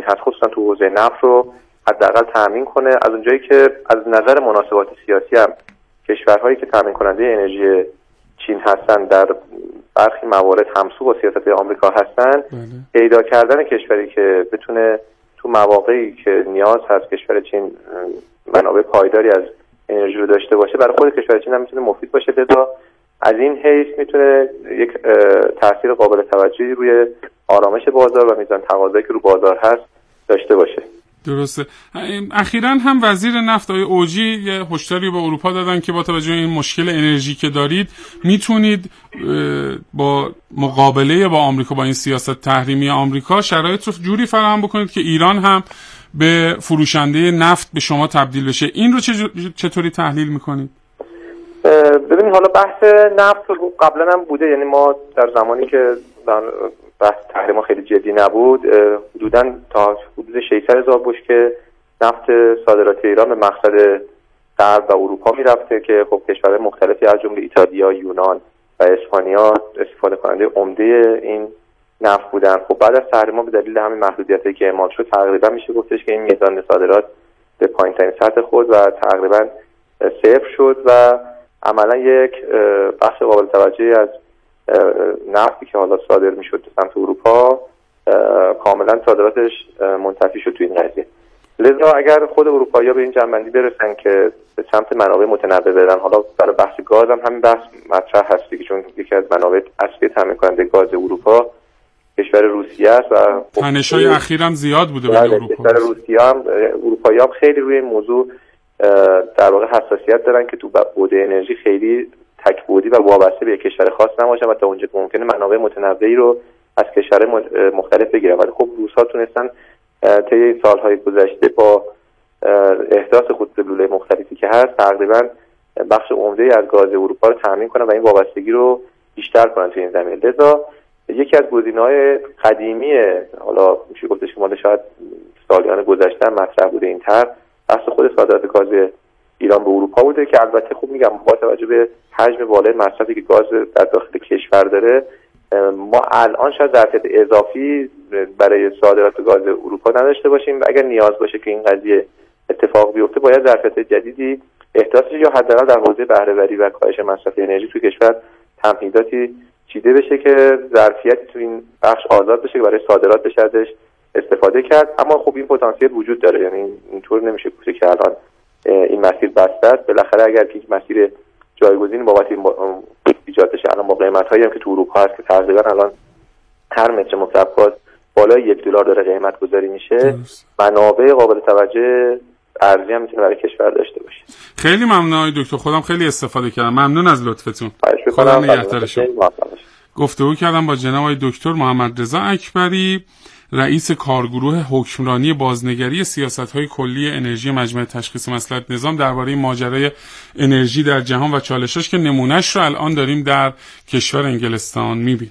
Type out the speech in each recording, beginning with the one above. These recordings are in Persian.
هست خصوصا تو حوزه نفت رو حداقل تامین کنه. از اونجایی که از نظر مناسبات سیاسی هم کشورهایی که تامین کننده انرژی چین هستن در برخی موارد همسو با سیاست آمریکا هستن، پیدا کردن کشوری که بتونه تو مواقعی که نیاز هست کشور چین منابع پایداری از انرژی رو داشته باشه، برای خود کشور چین هم میتونه مفید باشه. لذا از این حیث میتونه یک تاثیر قابل توجهی روی آرامش بازار و میزان تقاضایی که رو بازار هست داشته باشه. درسته. اخیراً هم وزیر نفت آقای اوجی یه هشداری به اروپا دادن که با توجه به این مشکل انرژی که دارید میتونید با مقابله با آمریکا، با این سیاست تحریمی آمریکا، شرایط رو جوری فراهم بکنید که ایران هم به فروشنده نفت به شما تبدیل بشه. این رو چطوری تحلیل میکنید؟ ببینید حالا بحث نفت قبلا هم بوده، یعنی ما در زمانی که بحث تحریم خیلی جدی نبود حدوداً تا حدود 600,000 بشکه نفت صادرات ایران به مقصد غرب و اروپا میرفته که خب کشورهای مختلفی از جمله ایتالیا، یونان و اسپانیا استفاده کننده عمده این نفت بودن. خب بعد از تحریم به دلیل همین محدودیتایی که اعمال شد تقریبا میشه گفتش که این میزان صادرات به پایین‌ترین سطح خود و تقریبا صفر شد و عملا یک بخش قابل توجهی از نفتی که حالا صادر میشد به سمت اروپا کاملا صادراتش منتفی شد تو این قضیه. لذا اگر خود اروپایی‌ها به این جنبندی برسن که به سمت منابع متنوع برن، حالا برای بحث گاز هم همین بحث مطرح هست دیگه، چون یکی از منابع اصلی تامین کننده گاز اروپا کشور روسیه است و تنش‌های اخیراً زیاد بوده برای اروپا. کشور روسیه هم اروپایی‌ها خیلی روی این موضوع در واقع حساسیت دارن که تو بعد انرژی خیلی تک‌بعدی و وابسته به کشور خاص نباشن و تا اونجا که ممکنه منابع متنوعی رو از کشورهای مختلف بگیرن. ولی خب روس‌ها تونستن طی سال‌های گذشته با احداث خودروسازی مختلفی که هست تقریبا بخش عمده‌ای از گاز اروپا رو تامین کنن و این وابستگی رو بیشتر کنن تو این زمینه. لذا یکی از گزینه‌های قدیمی، حالا میشه گفتش که مال شاید سالیان گذشته مطرح بوده این طرح، بحث خود صادرات گاز ایران به اروپا بوده که البته خوب میگم با توجه به حجم بالای مصرفی که گاز در داخل کشور داره ما الان شاید ظرفیت اضافی برای صادرات گاز اروپا نداشته باشیم و اگر نیاز باشه که این قضیه اتفاق بیفته باید ظرفیت جدیدی احداث شه یا حداقل در حوزه بهره‌وری و کاهش مصرف انرژی تو کشور تمهیداتی چیده بشه که ظرفیتی تو این بخش آزاد بشه که برای صادرات بشه ازش استفاده کرد. اما خب این پتانسیل وجود داره، یعنی اینطور نمیشه گفت که الان این مسیر بسته است. بالاخره اگر که یک مسیر جایگزین بابت ایجاد بشه، الان با قیمت‌هایی هم که تو اروپا هست که تقریبا الان هر متر مکعب گاز بالای $1 داره قیمت گذاری میشه، منابع قابل توجه ارزی هم میتونه برای کشور داشته باشه. خیلی ممنون آقای دکتر، خودم خیلی استفاده کردم. ممنون از لطفتون. خدا نگهدار شما. گفتگو کردم با جناب آقای دکتر محمد رضا اکبری، رئیس کارگروه حکمرانی بازنگری سیاست‌های کلی انرژی مجمع تشخیص مصلحت نظام، درباره ماجرای انرژی در جهان و چالشاش که نمونهش رو الان داریم در کشور انگلستان می‌بینیم.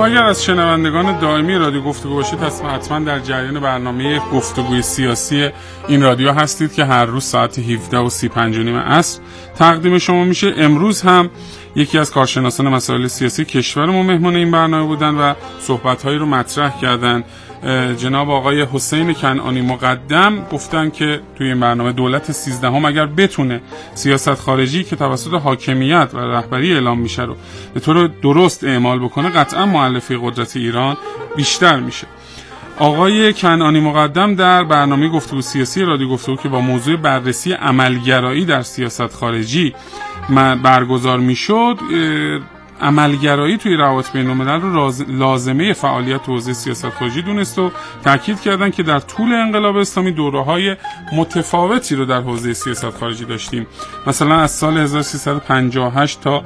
اگر از شنوندگان دائمی رادیو گفتگو باشید حتما در جریان برنامه گفتگوی سیاسی این رادیو هستید که هر روز ساعت 17:35 عصر تقدیم شما میشه. امروز هم یکی از کارشناسان مسائل سیاسی کشورمون مهمان این برنامه بودن و صحبت‌هایی رو مطرح کردن. جناب آقای حسین کنعانی مقدم گفتن که توی این برنامه دولت 13 اگر بتونه سیاست خارجی که توسط حاکمیت و رهبری اعلام میشه رو به طور درست اعمال بکنه، قطعا مؤلفه قدرت ایران بیشتر میشه. آقای کنعانی مقدم در برنامه گفتگو سیاسی رادیو گفتگو که با موضوع بررسی عملگرایی در سیاست خارجی برگزار میشد، عملگرایی توی روابط بین‌الملل رو لازمه فعالیت حوزه سیاست خارجی دونست و تاکید کردن که در طول انقلاب اسلامی دوره‌های متفاوتی رو در حوزه سیاست خارجی داشتیم. مثلا از سال 1358 تا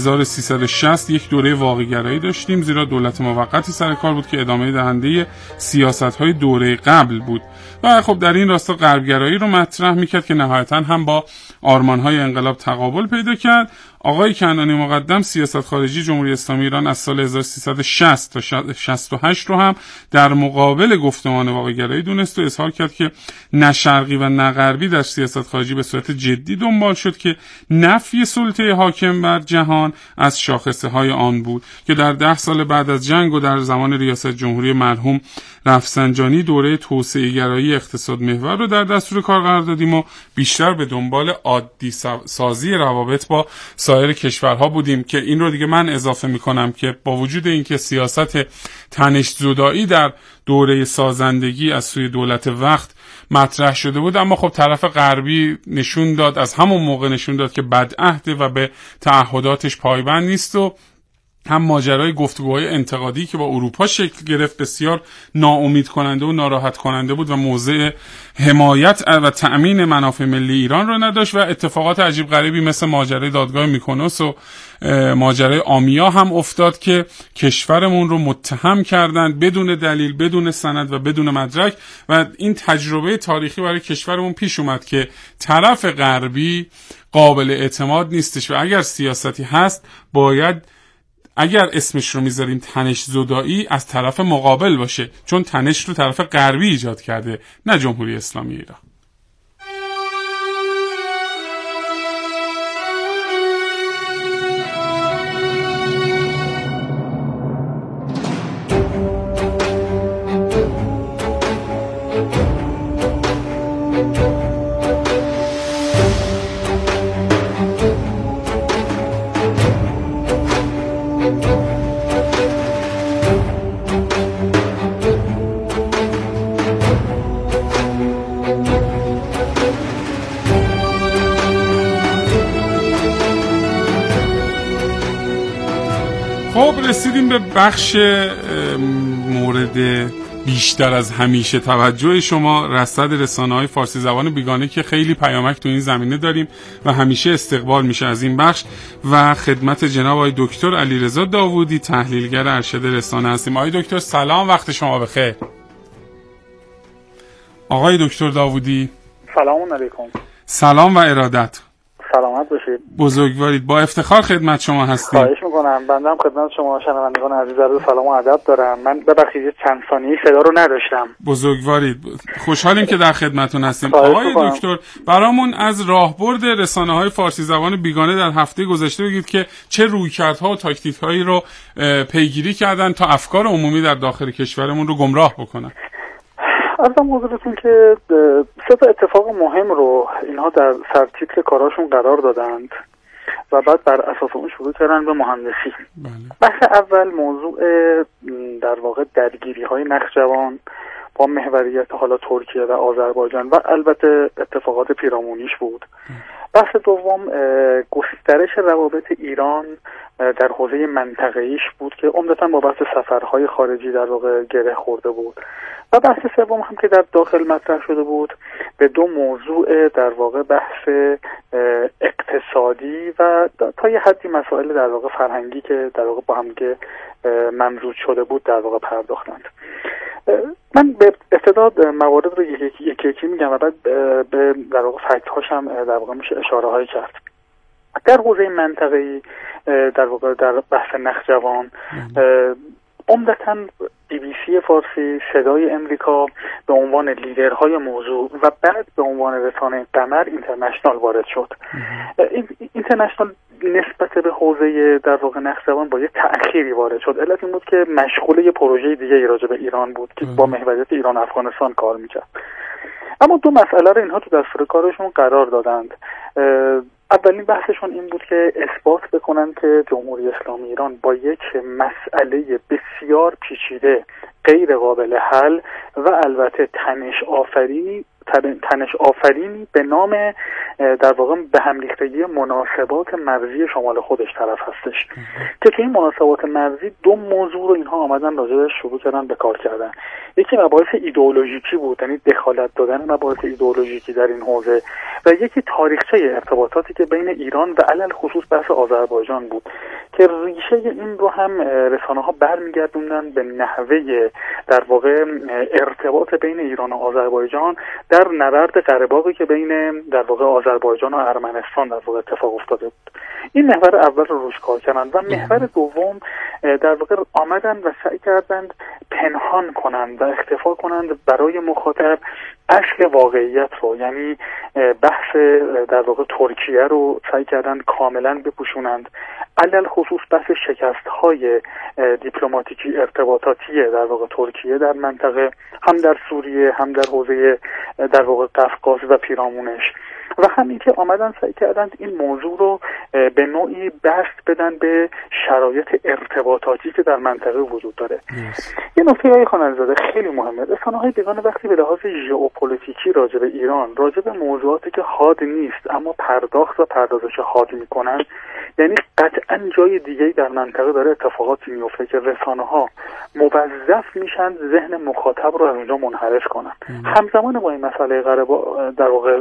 1360 یک دوره واقع‌گرایی داشتیم، زیرا دولت موقتی سر کار بود که ادامه دهنده سیاست‌های دوره قبل بود و خب در این راستا غربگرایی رو مطرح می‌کرد که نهایتاً هم با آرمان‌های انقلاب تقابل پیدا کرد. آقای کنعانی مقدم سیاست خارجی جمهوری اسلامی ایران از سال 1360 تا 68 رو هم در مقابل گفتمان واقع‌گرایی دونست و اظهار کرد که نه شرقی و نه غربی در سیاست خارجی به صورت جدی دنبال شد که نفی سلطه حاکم بر جهان از شاخصه‌های آن بود که در 10 سال بعد از جنگ و در زمان ریاست جمهوری مرحوم رفسنجانی دوره توسعه گرایی اقتصاد محور رو در دستور کار قرار دادیم و بیشتر به دنبال عادی سازی روابط با سایر کشورها بودیم که این رو دیگه من اضافه میکنم که با وجود اینکه سیاست تنش زدایی در دوره سازندگی از سوی دولت وقت مطرح شده بود، اما خب طرف غربی نشون داد، از همون موقع نشون داد که بدعهده و به تعهداتش پایبند نیست و هم ماجرای گفتگوهای انتقادی که با اروپا شکل گرفت بسیار ناامید کننده و ناراحت کننده بود و موضع حمایت و تأمین منافع ملی ایران رو نداشت و اتفاقات عجیب غریبی مثل ماجرای دادگاه میکنوس و ماجرای آمیا هم افتاد که کشورمون رو متهم کردند بدون دلیل، بدون سند و بدون مدرک و این تجربه تاریخی برای کشورمون پیش اومد که طرف غربی قابل اعتماد نیستش و اگر سیاستی هست باید اگر اسمش رو میذاریم تنش زدایی از طرف مقابل باشه، چون تنش رو طرف غربی ایجاد کرده نه جمهوری اسلامی ایران. رسیدیم به بخش مورد بیشتر از همیشه توجه شما، رصد رسانه‌های فارسی زبان بیگانه که خیلی پیامک تو این زمینه داریم و همیشه استقبال میشه از این بخش و خدمت جناب آقای دکتر علیرضا داوودی تحلیلگر ارشد رسانه هستیم. آقای دکتر سلام، وقت شما بخیر. آقای دکتر داوودی سلام علیکم. سلام و ارادت. سلامت باشید. بزرگوارید. با افتخار خدمت شما هستیم. خواهش میکنم. بنده هم خدمت شما شنوندگان عزیز عرض سلام و ادب دارم. من ببخشید چند ثانیه صدا رو نداشتم. بزرگوارید. خوشحالیم که در خدمتتون هستیم. آقای دکتر برامون از راهبرد رسانه‌های فارسی زبان بیگانه در هفته گذشته بگید که چه رویکردها و تاکتیک‌هایی رو پیگیری کردن تا افکار عمومی در داخل کشورمون رو گمراه بکنن. ارزم حضورتون که 3 اتفاق مهم رو اینها در سرتیتر کاراشون قرار دادند و بعد بر اساس اون شروع کردن به مهندسی. بحث اول موضوع در واقع درگیری‌های نخجوان با محوریت حالا ترکیه و آذربایجان و البته اتفاقات پیرامونیش بود. بحث دوم گسترش روابط ایران در حوزه منطقه‌ایش بود که عمدتاً با بحث سفرهای خارجی در واقع گره خورده بود. و بحث سوم هم که در داخل مطرح شده بود به 2 موضوع در واقع بحث اقتصادی و تا یه حدی مسائل در واقع فرهنگی که در واقع با هم دیگه ممزوج شده بود در واقع پرداختند. من به ابتدا موارد رو یکی میگم و بعد به در واقع فکت هاشم در واقع میشه اشاره هایی کرد. در حوزه منطقه‌ای در واقع در بحث نخجوان عمدتاً BBC فارسی، صدای امریکا به عنوان لیدرهای موضوع و بعد به عنوان رسانه قمر اینترنشنال وارد شد. اینترنشنال نسبت به حوزه در واقع نقش‌زبان با یه تأخیری وارد شد. علت این بود که مشغول یه پروژه دیگه راجع به ایران بود که با محوریت ایران افغانستان کار میکرد. اما دو مسئله رو اینها تو دستور کارشون قرار دادند. اولین بحثشون این بود که اثبات بکنن که جمهوری اسلامی ایران با یک مسئله بسیار پیچیده، غیر قابل حل و البته تنش آفرینی به نام در واقع به هم ریختگی مناسبات مرزی شمال خودش طرف هستش که توی این مناسبات مرزی دو موضوع رو اینها آمدن راجعش شروع کردن به کار کردن. یکی مباحث ایدئولوژیکی بود، یعنی دخالت دادن مباحث ایدئولوژیکی در این حوزه، و یکی تاریخچه ارتباطاتی که بین ایران و علل خصوص بحث آذربایجان بود که ریشه این رو هم رسانه‌ها برمیگردوندن به نحوه در واقع ارتباط بین ایران و آذربایجان در نبرد قره‌باغی که بین در واقع آذربایجان و ارمنستان در واقع اتفاق افتاده بود. این محور اول رو روش کار کردن و محور دوم در واقع آمدن و سعی کردند پنهان کنند و اختفا کنند برای مخاطب اصل واقعیت رو، یعنی بحث در واقع ترکیه رو سعی کردند کاملا بپوشونند، علل خصوص بحث شکست‌های دیپلماتیکی ارتباطاتی در واقع ترکیه در منطقه، هم در سوریه هم در حوزه در واقع قفقاز و پیرامونش، و همین که آمدن سعی کردند این موضوع رو به نوعی بست بدن به شرایط ارتباطاتی که در منطقه وجود داره. یه نکته های خواننده‌زاده خیلی مهمه. رسانه‌های بیگانه وقتی به لحاظ ژئوپلیتیکی راجع به ایران، راجع به موضوعاتی که حاد نیست اما پرداخت و پردازش حاد میکنن، یعنی قطعا جای دیگه‌ای در منطقه داره اتفاقاتی میفته که رسانه‌ها موظف میشن ذهن مخاطب رو از اونجا منحرف کنن. همزمان با این مسئله در واقع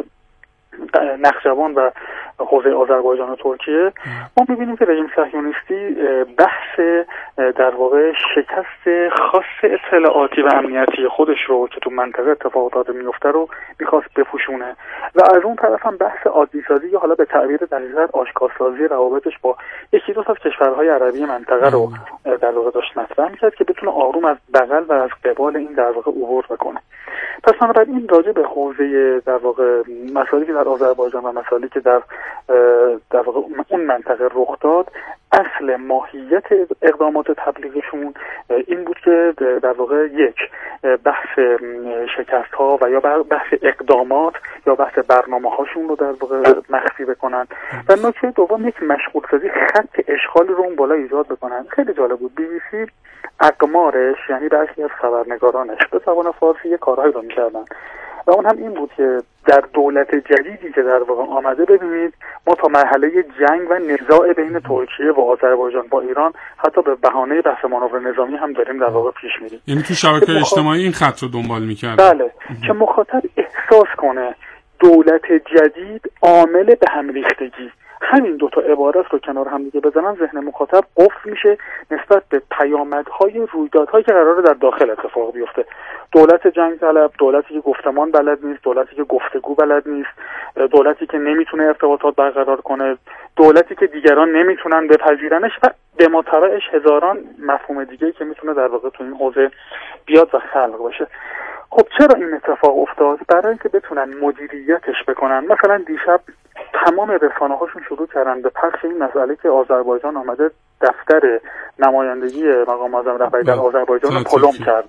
نخجوان و حوزه آذربایجان و ترکیه، ما می‌بینیم که رژیم صهیونیستی بحث در واقع شکست خاص اطلاعاتی و امنیتی خودش رو که تو منطقه اتفاقات میفته رو می‌خواست بپوشونه و از اون طرف هم بحث عادی‌سازی یا حالا به تعبیر دقیق‌تر آشکارسازی روابطش با یکی دو تا از کشورهای عربی منطقه رو در واقع داشت مطرح می‌کرد که بتونه آروم از بغل و از قبال این در واقع عبور بکنه. پس بنابراین راجع به حوزه در واقع مسائلی که در آذربایجان و مسائلی که در واقع اون منطقه رخ داد، اصل ماهیت اقدامات تبلیغشون این بود که در واقع یک بحث شکست ها و یا بحث اقدامات یا بحث برنامه هاشون رو در واقع مخفی بکنن و نکته دوم یک مشغول سازی خط اشغال رو اون بالا ایجاد بکنن. خیلی جالب بود. BBC اقمارش، یعنی برخی از خبرنگارانش به زبان فارسی یه کارهایی رو میکردن و اون هم این بود که در دولت جدیدی که در واقع آمده، ببینید ما تا مرحله جنگ و نزاع بین ترکیه و آذربایجان با ایران حتی به بهانه بحث مانور نظامی هم داریم در واقع پیش میریم. یعنی تو شبکه‌های اجتماعی این خط رو دنبال می‌کرد. بله، که مخاطب احساس کنه دولت جدید عامل به هم ریختگی، همین دوتا عبارت رو کنار هم دیگه بزنن ذهن مخاطب قفل میشه نسبت به پیامدهای رویدادهایی که قراره در داخل اتفاق بیفته. دولت جنگ طلب، دولتی که گفتمان بلد نیست، دولتی که گفتگو بلد نیست، دولتی که نمیتونه ارتباطات برقرار کنه، دولتی که دیگران نمیتونن بپذیرنش و به متبعش هزاران مفهوم دیگه‌ای که میتونه در واقع تو این حوزه بیاد و خلق بشه. خب چرا این اتفاق افتاد؟ برای اینکه بتونن مدیریتش بکنن. مثلا دیشب تمام رسانه‌هاشون شروع کردن به پخش این مسئله که آذربایجان آمده دفتر نمایندگی مقام معظم رهبری در آذربایجان رو پلم کرده.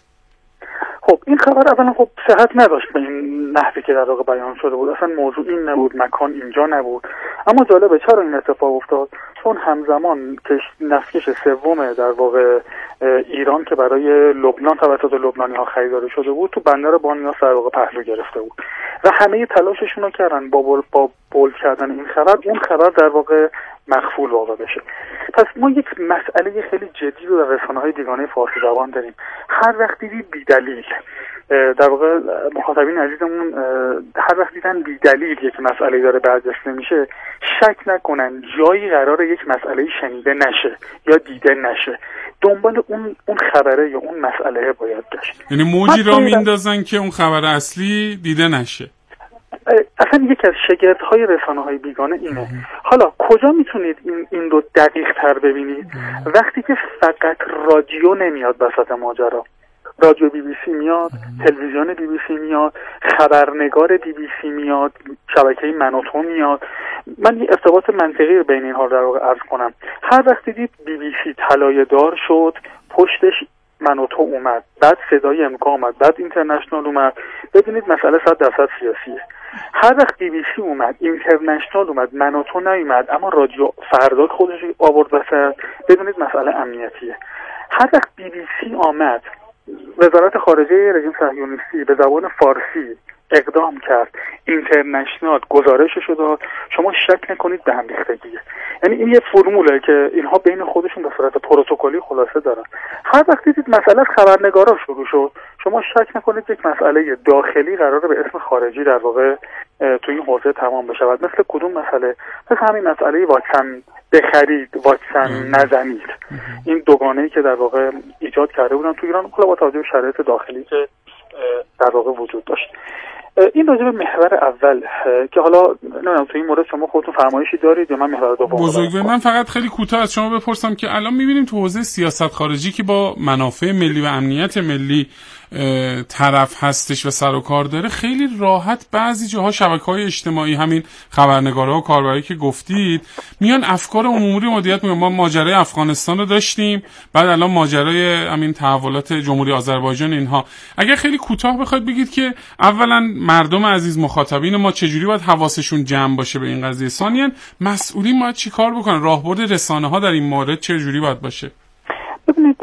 خب این خبر اولا خب صحت نداشت به این نحوی که در واقع بیان شده بود. اصلا موضوع این نبود، مکان اینجا نبود. اما جالبه چرا این اتفاق افتاد؟ چون همزمان که نفتکش سوم در واقع ایران که برای لبنان توسط لبنانی‌ها خریداری شده بود تو بندر بانیاس در واقع پهلو گرفته بود و همه تلاششون رو کردن با بول کردن این خبر، اون خبر در واقع مخفول واقع بشه. پس ما یک مسئله خیلی جدی رو در رسانه‌های بیگانه فارسی زبان داریم. هر وقت دیدید بی‌دلیل در واقع مخاطبین عزیزمون هر وقت دیدن بی‌دلیل یک مسئله داره برجسته میشه، شک نکنن جایی قراره یک مسئله شنیده نشه یا دیده نشه، دنبال اون خبره یا اون مسئله باید گشت. یعنی موجی را میندازن که اون خبر اصلی دیده نشه. اصلا دقیقاً یکی از شگردهای رسانه‌های بیگانه اینه. حالا کجا میتونید این رو دقیق تر ببینید؟ وقتی که فقط رادیو نمیاد وسط ماجرا. رادیو بی بی سی میاد، تلویزیون بی بی سی میاد، خبرنگار بی بی سی میاد، شبکه منوتو میاد. من یه ارتباط منطقی بین اینها رو در واقع عرض کنم. هر وقت دیدید بی بی سی طلایه دار شد، پشتش منوتو اومد، بعد صدای امریکا اومد، بعد اینترنشنال اومد، ببینید مسئله 100% سیاسیه. هر وقت بی بی سی اومد، اینترنشنال اومد، منوتو نیومد، اما رادیو فردا خودش آورد وسط، ببینید مسئله امنیتیه. هر وقت بی بی سی آمد، وزارت خارجه رژیم صهیونیستی به زبان فارسی اقدام کرد، اینترنشنال گزارشش رو داد، شما شک نکنید به هم ریختگیه. یعنی این یه فرموله که اینها بین خودشون به صورت پروتکلی خلاصه دارن. هر وقت دیدید مسئله از خبرنگارا شروع شد، شما شک نکنید یک مسئله داخلی قراره به اسم خارجی در واقع تو این حوزه تمام بشه. مثل کدوم مسئله؟ مثل همین مسئله واکسن بخرید، واکسن نزنید. این دوگانه‌ای که در واقع ایجاد کرده بودن تو ایران، با توجه به شرایط داخلی که در واقع وجود داشت. این راجع به محور اول که حالا نمیدونم تو این مورد شما خودتون فرمایشی دارید یا من محور دوم بزرگوار. من فقط خیلی کوتاه از شما بپرسم که الان می‌بینیم تو حوزه سیاست خارجی که با منافع ملی و امنیت ملی طرف هستش و سر و کار داره، خیلی راحت بعضی جاها شبکه‌های اجتماعی، همین خبرنگارا و کاربرایی که گفتید، میان افکار عمومی مدیریت میکنن. ما ماجرای افغانستان رو داشتیم، بعد الان ماجرای همین تحولات جمهوری آذربایجان. اینها اگر خیلی کوتاه بخواید بگید که اولا مردم عزیز، مخاطبین ما چجوری باید حواسشون جمع باشه به این قضیه، ثانیاً مسئولین باید چی کار بکنن، راهبرد رسانه‌ها در این مورد چجوری باید باشه؟ ببینید،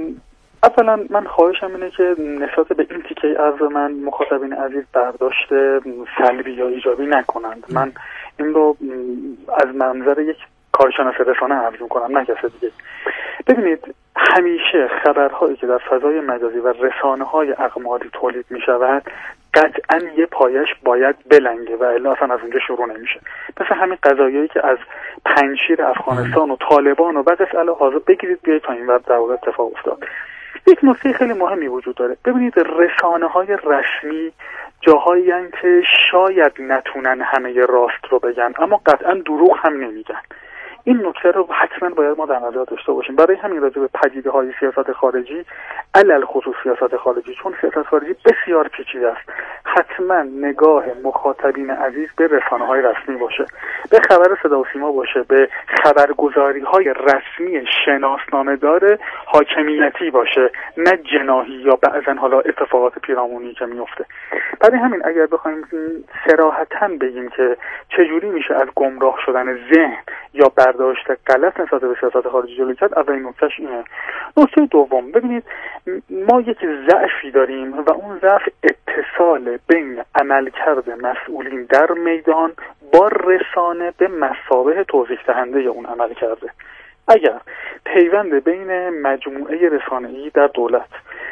اولا من خواهشم اینه که نسبت به این تیکه عرض من مخاطبین عزیز برداشت سلبی یا ایجابی نکنند. من این رو از منظر یک کارشناس رسانه عرض میکنم، نه کسی دیگه. ببینید، همیشه خبرهایی که در فضای مجازی و رسانه‌های اقماری تولید میشود قطعاً یه پایش باید بلنگه و الا اصلا از اونجا شروع نمیشه. مثل همین قضایایی که از پنجشیر افغانستان و طالبان و بعد از حاضر بگیرید بیایید تا این وقت در واقع اتفاق افتاد. یک نکته خیلی مهمی وجود داره. ببینید، رسانه‌های رسمی جاهایی هستند که شاید نتونن همه راست رو بگن، اما قطعاً دروغ هم نمیگن. این نکته رو حتما باید ما در نظر داشته باشیم. برای همین راجع به پدیده‌های سیاست خارجی، علل خصوص سیاست خارجی، چون سیاست خارجی بسیار پیچیده است، حتما نگاه مخاطبین عزیز به رسانه‌های رسمی باشه، به خبر صدا و سیما باشه، به خبرگزاری‌های رسمی شناسنامه‌دار حاکمیتی باشه، نه جناحی یا بعضن حالا اتفاقات پیرامونی که میفته. برای همین اگر بخوایم صراحتاً بگیم که چجوری میشه از گمراه شدن ذهن یا برداشت غلط نسبت به سیاست خارجی جلوگیری کرد، اولین نکتهش اینه. نکته دوم، ببینید، ما یک ضعفی داریم و اون ضعف اتصال بین عملکرد مسئولین در میدان با رسانه به مثابه توضیح دهنده اون عمل کرده. اگر پیوند بین مجموعه رسانه‌ای در دولت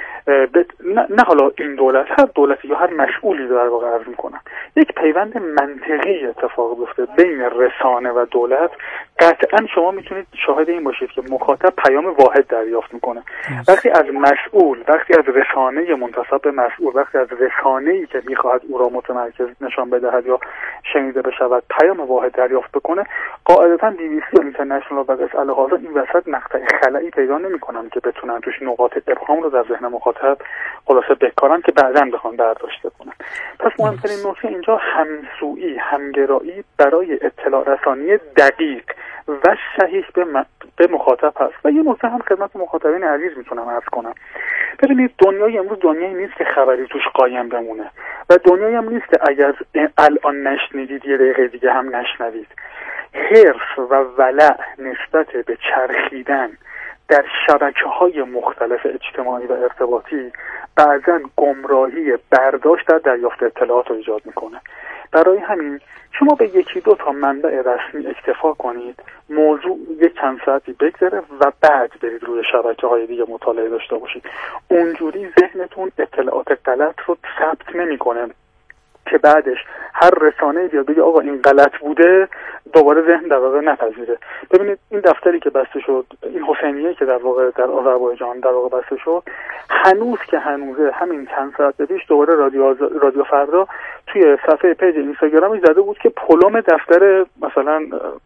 نه حالا این دولت، هر دولتی یا هر مسئولی در واقع عرض میکنم، یک پیوند منطقی اتفاق بیفته بین رسانه و دولت، قطعا شما میتونید شاهد این باشید که مخاطب پیام واحد دریافت میکنه. وقتی از مسئول، وقتی از رسانه منتسب به مسئول، وقتی از رسانه‌ای که میخواهد او را متمرکز نشان بدهد یا شنیده بشود پیام واحد دریافت بکنه، قاعدتا بی بی سی و اینترنشنال و بقیه الهاذا این وسط مقطع خلایی پیدا نمیکنن که بتونن توش نقاط ابهام رو در ذهن مخاطب خلاصه بکارن که بعداً بخوان برداشت کنن. پس مهمترین نکته اینجا همسویی، همگرایی برای اطلاع رسانی دقیق و صحیح به مخاطب هست. و یه نکته هم خدمت مخاطبین عزیز میتونم عرض کنم. ببینید، دنیای امروز دنیایی نیست که خبری توش قایم بمونه و دنیایی هم نیست که اگر الان نشنیدید یه دقیقه دیگه هم نشنوید. حرص و ولع نسبت به چرخیدن در شبکه‌های مختلف اجتماعی و ارتباطی بعضاً گمراهی برداشت در دریافت اطلاعات رو ایجاد میکنه. برای همین شما به یکی دو تا منبع رسمی اکتفا کنید، موضوع یک چند ساعتی بگذره و بعد برید روی شبکه‌های دیگه مطالعه داشته باشید. اونجوری ذهنتون اطلاعات غلط رو ثبت نمیکنه که بعدش هر رسانه‌ای بیاد بگه آقا این غلط بوده، دوباره ذهن در واقع نپذیره. ببینید، این دفتری که بسته شد، این حسینیه که در واقع در آذربایجان در واقع بسته شد، هنوز که هنوزه، همین چند ساعت پیش دوباره رادیو فردا توی توی صفحه پیج اینستاگرامش زده بود که پلم دفتر مثلا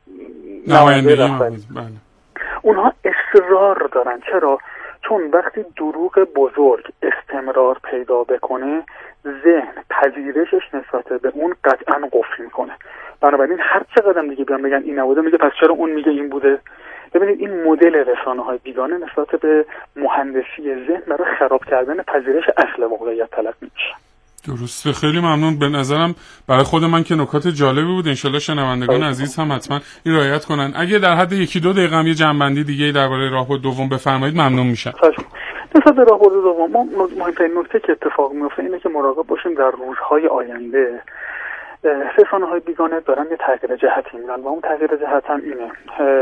نماینده رهبری. اونها اصرار دارن. چرا؟ چون وقتی دروغ بزرگ استمرار پیدا بکنه، ذهن پذیرشش نسبت به اون قطعا قفل میکنه. بنابراین هر چقدر دیگه بیان بگن این نبوده، میگه پس چرا اون میگه این بوده. ببینید این مدل رسانه‌های بیگانه نسبت به مهندسی ذهن برای خراب کردن پذیرش اصل واقعیت تلقی میشه. درسته، خیلی ممنون. به نظرم برای خود من که نکات جالبی بود، انشالله شنوندگان عزیز هم حتما این رعایت کنن. اگه در حد 1-2 دقیقه هم یه جنبندی دیگه درباره راهبرد دوم بفرمایید ممنون میشم. نسبت به راهبرد دوم، ما مهمترین نکته که اتفاق میفته اینه که مراقب باشیم در روزهای آینده رسانه‌های بیگانه دارن یه تغییر جهتی میدن و اون تغییر جهت هم اینه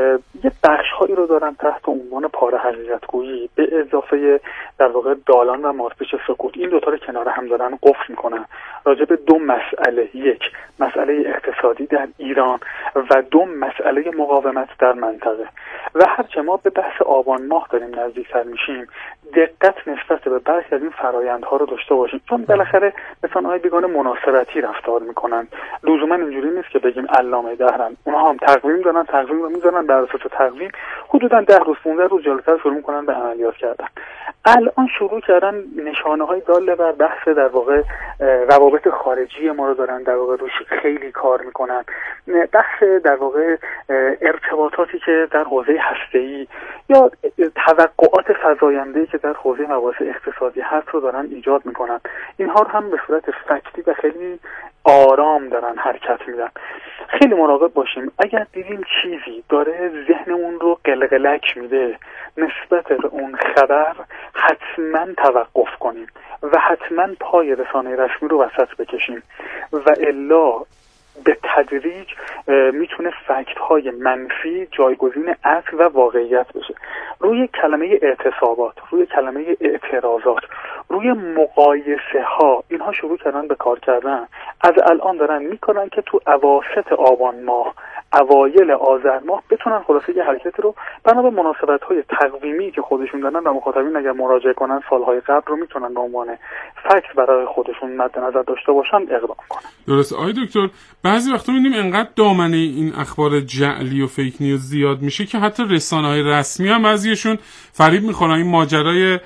یه بخش‌هایی رو دارن تحت عنوان پاره حقیقت‌گویی به اضافه در واقع دالان و مارپیچ سکوت، این دوتا رو کنار هم دارن قفل میکنن راجع به 2 مسئله: 1 مسئله اقتصادی در ایران و 2 مسئله مقاومت در منطقه. و هرچه ما به بحث آبان ماه داریم نزدیکتر میشیم، دقت نسبت به برخی از این فرآیندها رو داشته باشیم، چون بالاخره رسانه‌های بیگانه مناسبتی رفتار میکنن. لزوما اینجوری نیست که بگیم علامه دهرن، اونها هم تقویم دارن، تقویم رو میذارن، بر اساس تقویم حدودا 10 روز 15 روز جلوتر شروع میکنن به عملیات کردن. الان شروع کردن نشانه‌های دال بر بحث در واقع روابط خارجی ما رو دارن در واقع روش خیلی کار میکنن. بحث در واقع ارتباطاتی که در حوزه هسته‌ای یا توقعات فزاینده‌ای که در حوزه مباحث اقتصادی هست رو دارن ایجاد میکنن. اینها رو هم به صورت فکتی و خیلی آرام دارن حرکت میدن. خیلی مراقب باشیم اگر دیدیم چیزی داره ذهنمون رو قلقلک میده نسبت به اون خبر، حتما توقف کنیم و حتما پای رسانه رسمی رو وسط بکشیم و الا به تدریج میتونه فکت های منفی جایگزین اصل و واقعیت بشه. روی کلمه اعتصابات، روی کلمه اعتراضات، روی مقایسه ها، اینها شروع کردن به کار کردن. از الان دارن میکنن که تو اواسط آبان ماه، اوایل آذر ماه بتونن خلاصه یه حرکت رو بنا به مناسبت های تقویمی که خودشون دارن و مخاطبین اگر مراجعه کنن سالهای قبل رو میتونن به عنوان فکت برای خودشون مد نظر داشته باشن اقدام کنن. درسته. آقای دکتر، بعضی وقتا می‌بینیم انقدر دامنه این اخبار جعلی و فیک نیوز زیاد میشه که حتی رسانه‌های رسمی هم بعضیشون فریب میخورن. این ماجرای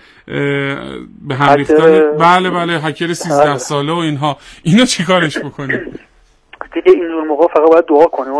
به هم ریختن بله هکر 13 ساله و اینا چیکارش بکنیم؟ دیگه اینجور موقع فقط باید دعا کنیم.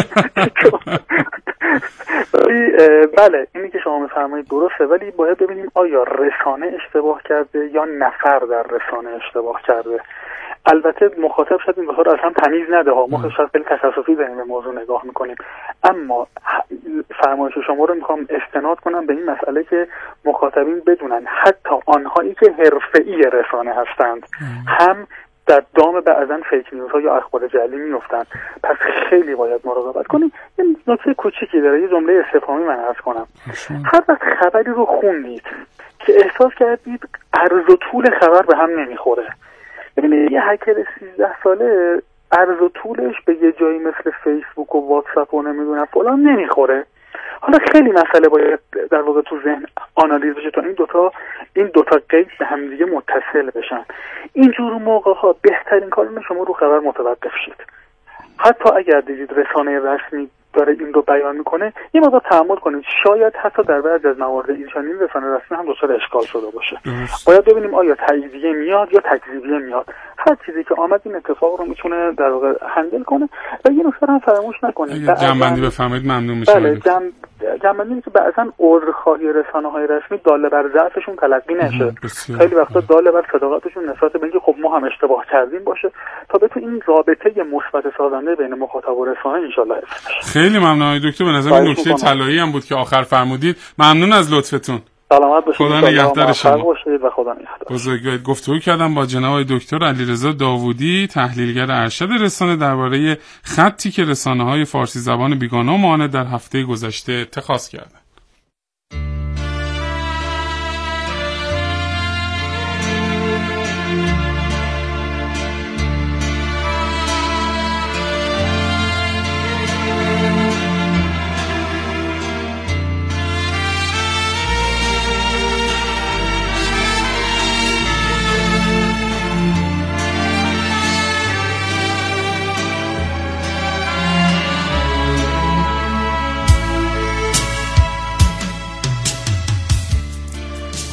بله اینی که شما میفرمایید درسته، ولی باید ببینیم آیا رسانه اشتباه کرده یا نفر در رسانه اشتباه کرده. البته مخاطب شاید این بخور اصلا تمیز نده ها، ما شاید خیلی تخصصی داریم به موضوع نگاه میکنیم، اما فرمایش شما رو میخوام استناد کنم به این مسئله که مخاطبین بدونن حتی آنهایی که حرفه‌ای رسانه هستند هم در دام بعضن فیک نیوز ها یا اخبار جعلی میافتن. پس خیلی باید مراقبت کنیم. یه نکته کوچیکی داره، یه جمله استفهامی من عرض کنم. هر وقت خبری رو خوندید که احساس کردید عرض و طول خبر به هم نمیخوره، ببینید یه هکر 13 ساله عرض و طولش به یه جایی مثل فیسبوک و واتساپ و نمیدونم فلان نمیخوره. حالا خیلی مسئله باید در واقع تو ذهن آنالیز بشه تا این دوتا قید به هم دیگه متصل بشن. اینجور موقع ها بهترین کار اینه شما رو خبر متوقف شید. حتی اگر دیدید رسانه رسمی داره این رو بیان میکنه یه مقدار تأمل کنید، شاید حتی در بعضی از موارد این چنین رسانه رسمی هم دچار اشکال شده باشه. باید ببینیم آیا تاییدیه میاد یا تکذیبیه میاد. هر چیزی که آمد این اتفاق رو میتونه در واقع هندل کنه. و یه نکته هم فراموش نکنید، جنبندی بفرمایید ممنون میشم. بله، جنبندی که بعضا عذرخواهی رسانه‌های رسمی داله بر ضعفشون تلقی نشه. خیلی وقتا داله بر صداقتشون نسبت به اینکه خب ما هم اشتباه کردیم باشه تا بتونه این رابطه مثبت سازنده بین مخاطب و رسانه ان شاءالله حفظ. خیلی ممنون آقای دکتر، به نظر من نکته طلایی هم بود که آخر فرمودید. ممنون از لطفتون. سلامت باشید. خدا نگهدار شما. و خدا نگهدار. بزرگوارید. گفتگو کردم با جناب دکتر علیرضا داوودی، تحلیلگر ارشد رسانه، درباره خطی که رسانه‌های فارسی زبان بیگانه و معاند در هفته گذشته اتخاذ کردند.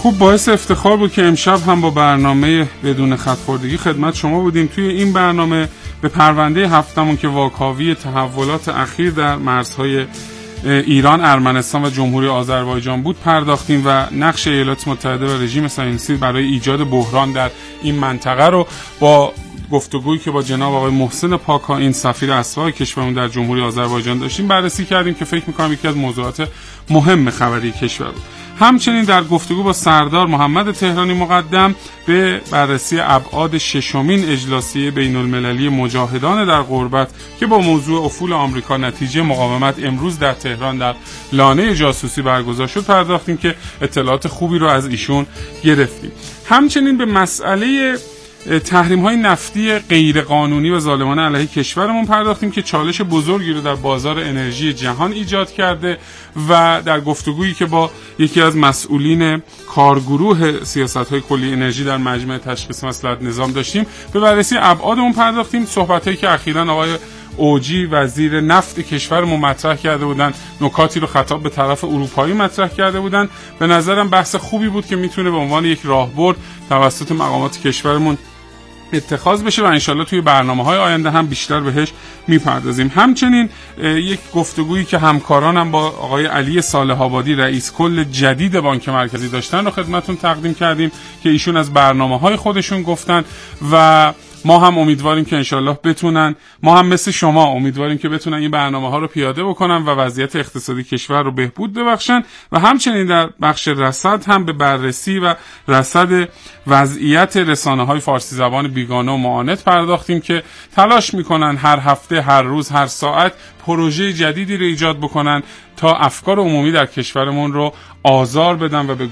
خوب، باعث افتخار بود که امشب هم با برنامه بدون خط‌خوردگی خدمت شما بودیم. توی این برنامه به پرونده هفتمون که واکاوی تحولات اخیر در مرزهای ایران، ارمنستان و جمهوری آذربایجان بود پرداختیم و نقش ایالات متحده و رژیم صهیونیستی برای ایجاد بحران در این منطقه رو با گفتگویی که با جناب آقای محسن پاکائین سفیر اسبق کشورمون در جمهوری آذربایجان داشتیم بررسی کردیم که فکر می‌کنم یکی از موضوعات مهم خبری کشور بود. همچنین در گفتگو با سردار محمد تهرانی مقدم به بررسی ابعاد ششمین اجلاسی بین المللی مجاهدان در غربت که با موضوع افول آمریکا نتیجه مقاومت امروز در تهران در لانه جاسوسی برگزار شد پرداختیم که اطلاعات خوبی رو از ایشون گرفتیم. همچنین به مسئله تحریم‌های نفتی غیرقانونی و ظالمانه علیه کشورمون پرداختیم که چالش بزرگی رو در بازار انرژی جهان ایجاد کرده و در گفتگویی که با یکی از مسئولین کارگروه سیاست‌های کلی انرژی در مجمع تشخیص مصلحت نظام داشتیم به بررسی ابعاد اون پرداختیم. صحبتایی که اخیراً آقای اوجی وزیر نفت کشورمون مطرح کرده بودن، نکاتی رو خطاب به طرف اروپایی مطرح کرده بودن. به نظرم بحث خوبی بود که میتونه به عنوان یک راهبرد توسط مقامات کشورمون اتخاذ بشه و انشالله توی برنامه‌های آینده هم بیشتر بهش میپردازیم. همچنین یک گفتگویی که همکارانم با آقای علی صالح آبادی رئیس کل جدید بانک مرکزی داشتن رو خدمتتون تقدیم کردیم که ایشون از برنامه‌های خودشون گفتن و ما هم امیدواریم که انشالله بتونن، ما هم مثل شما امیدواریم که بتونن این برنامه‌ها رو پیاده بکنن و وضعیت اقتصادی کشور رو بهبود ببخشن و همچنین در بخش رصد هم به بررسی و رصد وضعیت رسانه‌های فارسی زبان بیگانه و معاند پرداختیم که تلاش میکنن هر هفته، هر روز، هر ساعت پروژه جدیدی رو ایجاد بکنن تا افکار عمومی در کشورمون رو آزار بدن و به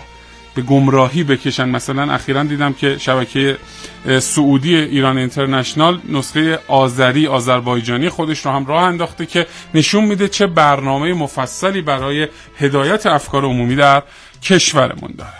گمراهی بکشن. مثلا اخیراً دیدم که شبکه سعودی ایران اینترنشنال نسخه آذربایجانی خودش رو هم راه انداخته که نشون میده چه برنامه مفصلی برای هدایت افکار عمومی در کشورمون داره.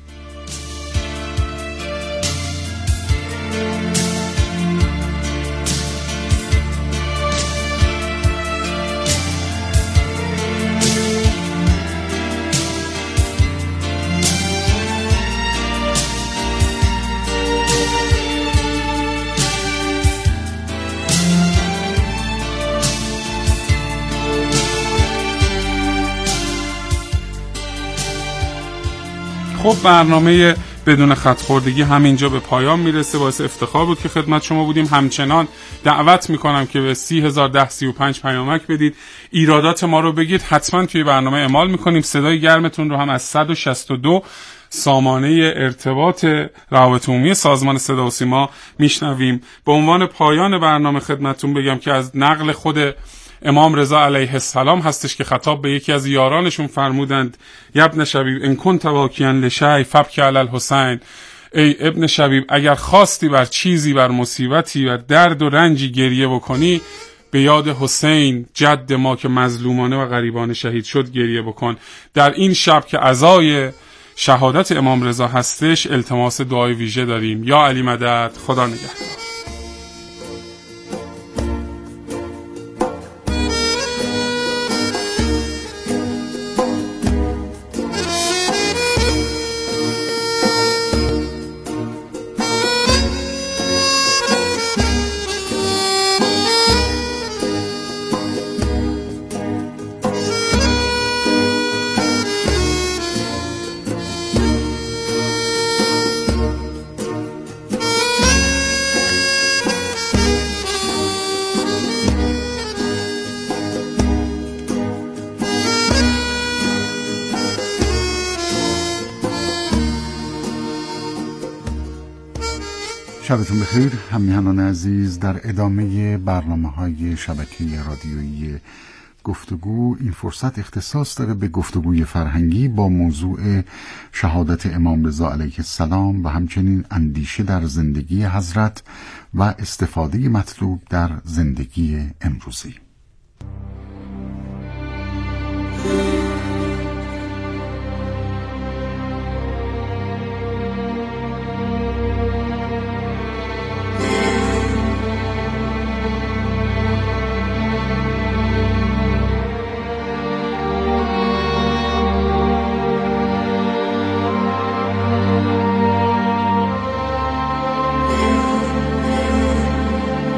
خب برنامه بدون خط‌خوردگی همینجا به پایان میرسه. باعث افتخار بود که خدمت شما بودیم. همچنان دعوت میکنم که به 30,010-35 پیامک بدید، ایرادات ما رو بگید، حتما توی برنامه اعمال میکنیم. صدای گرمتون رو هم از 162 سامانه ارتباط روابط عمومی سازمان صدا و سیما میشنویم. به عنوان پایان برنامه خدمتتون بگم که از نقل خود امام رضا علیه السلام هستش که خطاب به یکی از یارانشون فرمودند: ابن شبیب ان کنت واکیا لشیء فبکی علی الحسین. ای ابن شبیب اگر خواستی بر چیزی، بر مصیبتی و درد و رنجی گریه بکنی، به یاد حسین جد ما که مظلومانه و غریبانه شهید شد گریه بکن. در این شب که عزای شهادت امام رضا هستش التماس دعای ویژه داریم. یا علی مدد، خدا نگهدار. شبتون بخیر همیهنان عزیز. در ادامه برنامه‌های شبکه رادیویی گفتگو این فرصت اختصاص داره به گفتگوی فرهنگی با موضوع شهادت امام رضا علیه السلام و همچنین اندیشه در زندگی حضرت و استفاده مطلوب در زندگی امروزی.